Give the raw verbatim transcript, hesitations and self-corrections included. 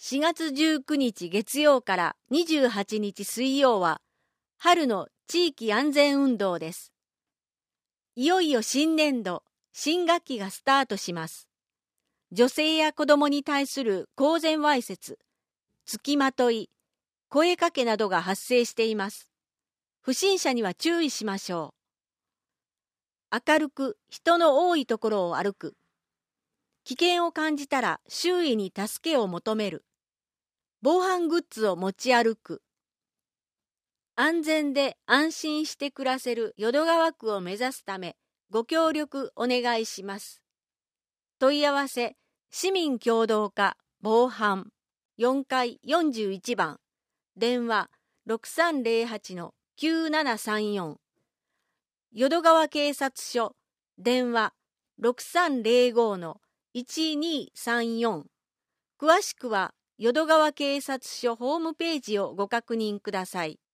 しがつじゅうくにち月曜からにじゅうはちにち水曜は春の地域安全運動です。いよいよ新年度、新学期がスタートします。女性や子供に対する公然わいせつ、付きまとい、声かけなどが発生しています。不審者には注意しましょう。明るく人の多いところを歩く。危険を感じたら周囲に助けを求める。防犯グッズを持ち歩く。安全で安心して暮らせる淀川区を目指すためご協力お願いします。問い合わせ市民協働課防犯よんかいよんじゅういちばん電話 ろくさんぜろはちのきゅうななさんよん 淀川警察署電話 ろくさんぜろごのいちにさんよん 詳しくは淀川警察署ホームページをご確認ください。